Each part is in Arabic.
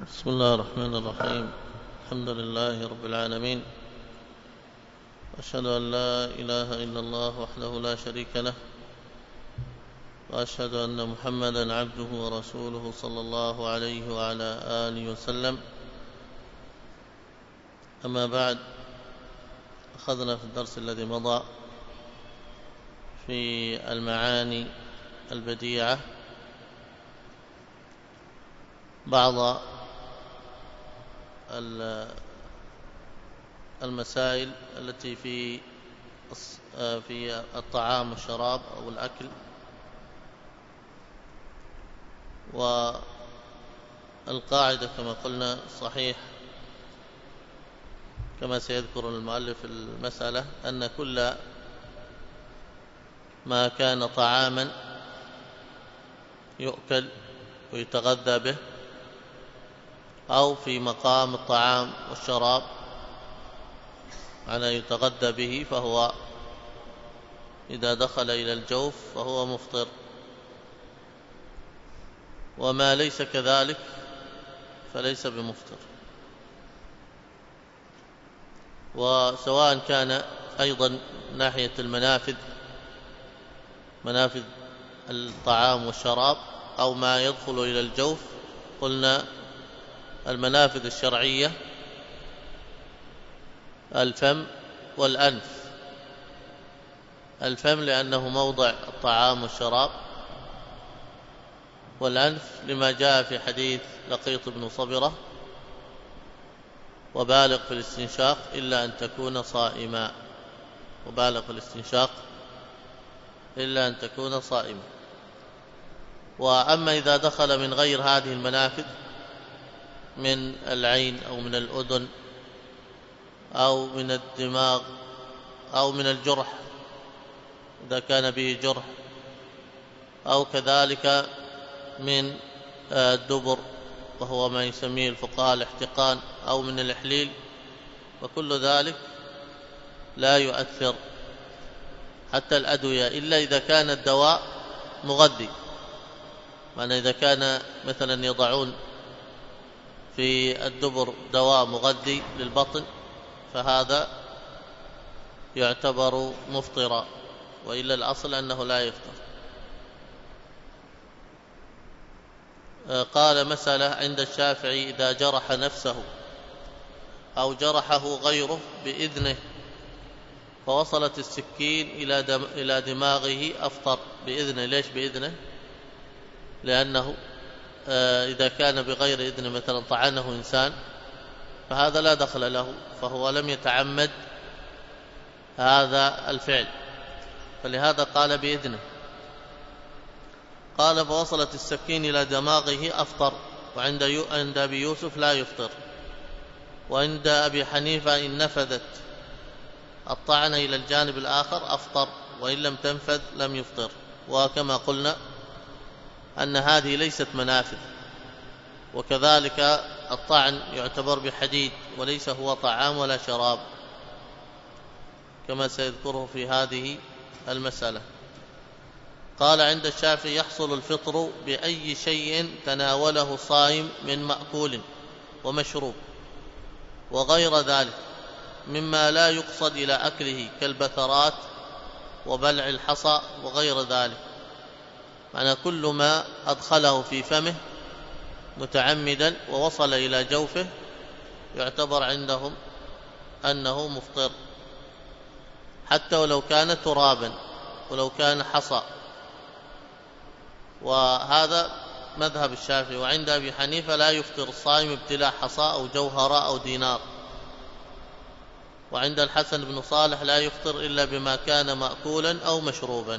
بسم الله الرحمن الرحيم. الحمد لله رب العالمين، وأشهد أن لا إله إلا الله وحده لا شريك له، وأشهد أن محمدا عبده ورسوله صلى الله عليه وعلى آله وسلم. أما بعد، أخذنا في الدرس الذي مضى في المعاني البديعة بعض المسائل التي في الطعام والشراب أو الأكل، والقاعدة كما قلنا صحيح كما سيذكر المؤلف المسألة أن كل ما كان طعاما يؤكل ويتغذى به أو في مقام الطعام والشراب على يتغذى به، فهو إذا دخل إلى الجوف فهو مفطر، وما ليس كذلك فليس بمفطر. وسواء كان أيضا ناحية منافذ الطعام والشراب أو ما يدخل إلى الجوف، قلنا المنافذ الشرعية الفم والأنف. الفم لأنه موضع الطعام والشراب، والأنف لما جاء في حديث لقيط بن صبرة: وبالغ في الاستنشاق إلا أن تكون صائما. وبالغ في الاستنشاق إلا أن تكون صائما. وأما إذا دخل من غير هذه المنافذ، من العين أو من الأذن أو من الدماغ أو من الجرح إذا كان به جرح، أو كذلك من الدبر وهو ما يسميه الفقهاء الاحتقان، أو من الإحليل، وكل ذلك لا يؤثر حتى الأدوية، إلا إذا كان الدواء مغذي. معنى إذا كان مثلا يضعون في الدبر دواء مغذي للبطن فهذا يعتبر مفطرا، وإلا الأصل أنه لا يفطر. قال: مسألة عند الشافعي: إذا جرح نفسه أو جرحه غيره بإذنه فوصلت السكين إلى دماغه أفطر. بإذنه. ليش بإذنه؟ لأنه إذا كان بغير إذنه، مثلا طعنه إنسان، فهذا لا دخل له، فهو لم يتعمد هذا الفعل، فلهذا قال بإذنه. قال: فوصلت السكين إلى دماغه أفطر. وعند أبي يوسف لا يفطر. وعند أبي حنيفة إن نفذت الطعنة إلى الجانب الآخر أفطر، وإن لم تنفذ لم يفطر. وكما قلنا أن هذه ليست منافذ، وكذلك الطعن يعتبر بحديد وليس هو طعام ولا شراب، كما سيذكره في هذه المسألة. قال: عند الشافعي يحصل الفطر بأي شيء تناوله صائم من مأكول ومشروب وغير ذلك مما لا يقصد إلى أكله، كالبثرات وبلع الحصى وغير ذلك. معنى كل ما أدخله في فمه متعمدا ووصل إلى جوفه يعتبر عندهم أنه مفطر، حتى ولو كان ترابا ولو كان حصى. وهذا مذهب الشافعي. وعند أبي حنيفة لا يفطر الصائم ابتلاع حصى أو جوهرة أو دينار. وعند الحسن بن صالح لا يفطر إلا بما كان مأكولا أو مشروبا.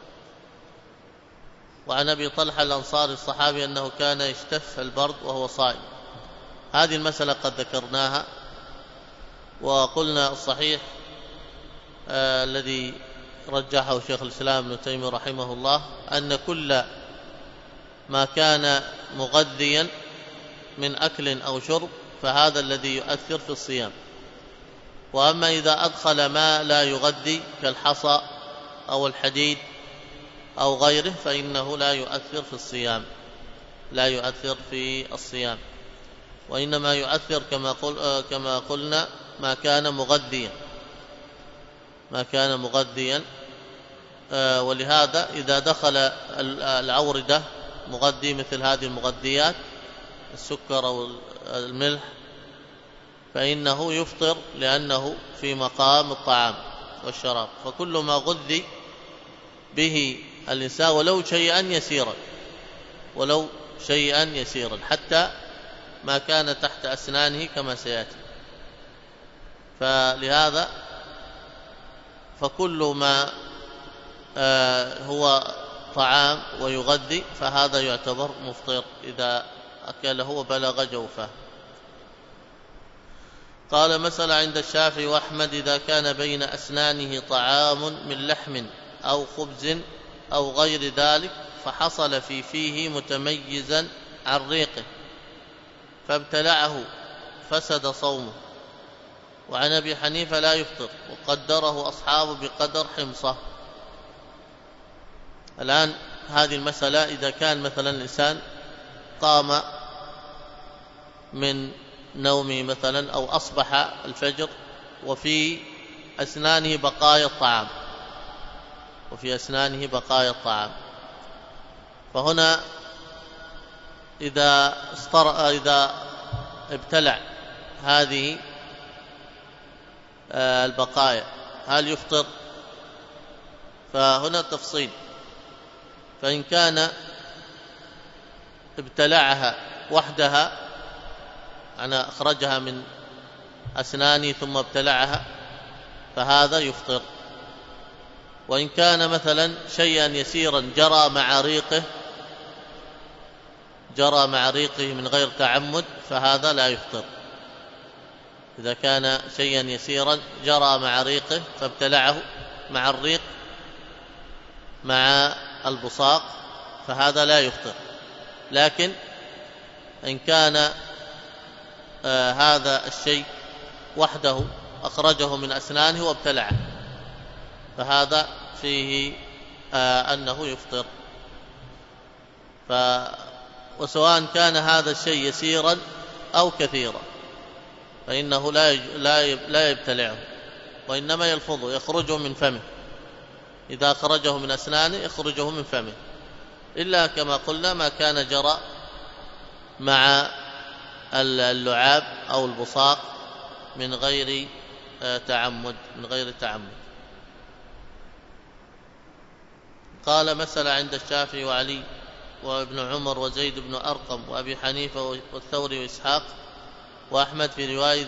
وعن أبي طلحة الأنصاري الصحابي أنه كان يشتف البرد وهو صائم. هذه المسألة قد ذكرناها، وقلنا الصحيح الذي رجحه شيخ الإسلام ابن تيمية رحمه الله أن كل ما كان مغذيا من أكل أو شرب فهذا الذي يؤثر في الصيام. وأما إذا أدخل ما لا يغذي كالحصى أو الحديد أو غيره فإنه لا يؤثر في الصيام. وإنما يؤثر كما قلنا ما كان مغذيا. ولهذا إذا دخل العوردة مغذي مثل هذه المغذيات السكر أو الملح فإنه يفطر، لأنه في مقام الطعام والشراب. فكل ما غذي به الإنسان ولو شيئا يسيرا حتى ما كان تحت أسنانه كما سيأتي. فلهذا فكل ما هو طعام ويغذي فهذا يعتبر مفطر إذا أكله وبلغ جوفه. قال: مسألة عند الشافعي وأحمد: إذا كان بين أسنانه طعام من لحم أو خبز أو غير ذلك فحصل في فيه متميزا عن ريقه فابتلعه فسد صومه. وعن أبي حنيفة لا يفطر، وقدره أصحابه بقدر حمصه. الآن هذه المسألة إذا كان مثلا الإنسان قام من نومه مثلا أو أصبح الفجر وفي أسنانه بقايا الطعام، فهنا إذا ابتلع هذه البقايا هل يفطر؟ فهنا تفصيل. فإن كان ابتلعها وحدها، أنا أخرجها من أسناني ثم ابتلعها، فهذا يفطر. وإن كان مثلا شيئا يسيرا جرى مع ريقه من غير تعمد فهذا لا يفطر. إذا كان شيئا يسيرا جرى مع ريقه فابتلعه مع الريق مع البصاق فهذا لا يفطر. لكن إن كان هذا الشيء وحده أخرجه من أسنانه وابتلعه فهذا فيه أنه يفطر. وسواء كان هذا الشيء يسيرا أو كثيرا فإنه لا يبتلعه، وإنما يلفظه، يخرجه من فمه. إذا أخرجه من أسنانه يخرجه من فمه، إلا كما قلنا ما كان جرى مع اللعاب أو البصاق من غير تعمد. قال: مسألة عند الشافعي وعلي وابن عمر وزيد بن أرقم وأبي حنيفة والثوري وإسحاق وأحمد في رواية: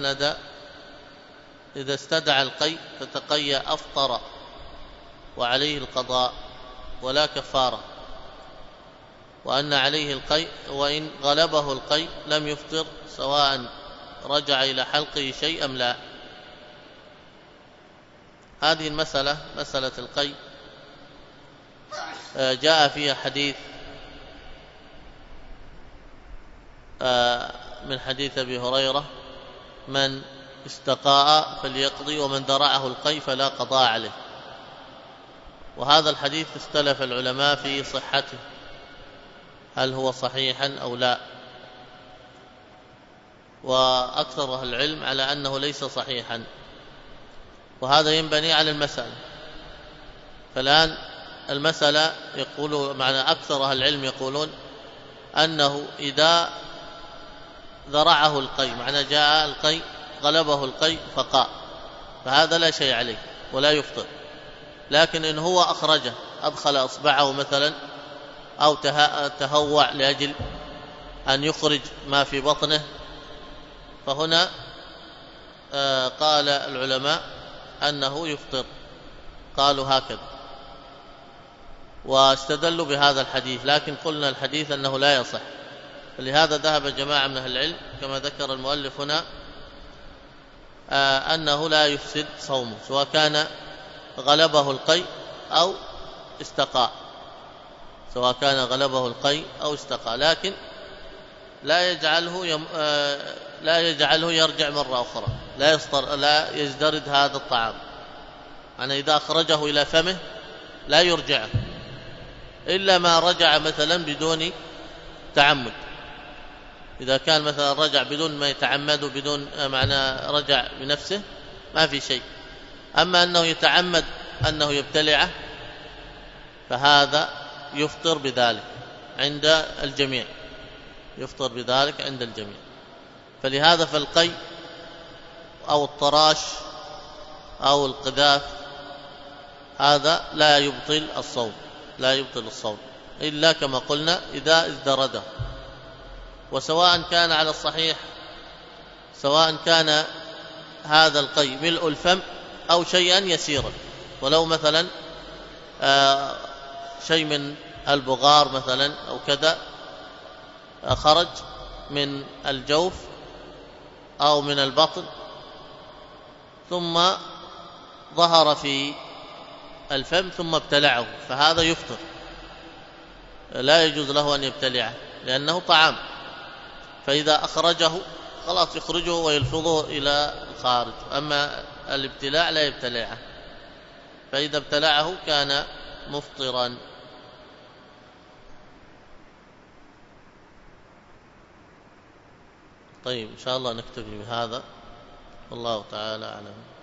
إذا استدعى القيء فتقي أفطر وعليه القضاء ولا كفارة، وأن عليه القيء وإن غلبه القيء لم يفطر سواء رجع إلى حلقه شيء أم لا. هذه المسألة مسألة القيء جاء فيها حديث من حديث أبي هريرة: من استقاء فليقضي ومن درعه القيء فلا قضاء عليه. وهذا الحديث اختلف العلماء في صحته، هل هو صحيحا أو لا، وأكثر أهل العلم على أنه ليس صحيحا، وهذا ينبني على المسألة. فالآن المسألة معنى أكثر أهل العلم يقولون أنه إذا ذرعه القيء، معنى جاء القيء غلبه القيء فقاء، فهذا لا شيء عليه ولا يفطر. لكن إن هو أخرجه، أدخل أصبعه مثلا أو تهوع لأجل أن يخرج ما في بطنه، فهنا قال العلماء أنه يفطر، قالوا هكذا واستدلوا بهذا الحديث. لكن قلنا الحديث أنه لا يصح، فلهذا ذهب جماعة من أهل العلم كما ذكر المؤلف هنا أنه لا يفسد صومه سواء كان غلبه القيء أو استقاء، لكن لا يجعله يرجع مرة أخرى، لا يزدرد هذا الطعام. يعني إذا أخرجه إلى فمه لا يرجعه إلا ما رجع مثلا بدون تعمد، إذا كان مثلا رجع بدون ما يتعمد بدون معنى رجع بنفسه ما في شيء. أما أنه يتعمد أنه يبتلعه فهذا يفطر بذلك عند الجميع، يفطر بذلك عند الجميع. فلهذا فالقي أو الطراش أو القذاف هذا لا يبطل الصوم، لا يبطل الصوم إلا كما قلنا إذا ازدرده. وسواء كان على الصحيح سواء كان هذا القي ملء الفم أو شيئا يسيرا، ولو مثلا شيء من البغار مثلا أو كذا خرج من الجوف أو من البطن ثم ظهر في الفم ثم ابتلعه فهذا يفطر، لا يجوز له أن يبتلعه لأنه طعام، فإذا أخرجه خلاص يخرجه ويلفظه إلى الخارج. أما الابتلاع لا يبتلعه، فإذا ابتلعه كان مفطرا. طيب إن شاء الله نكتفي بهذا، والله تعالى أعلم.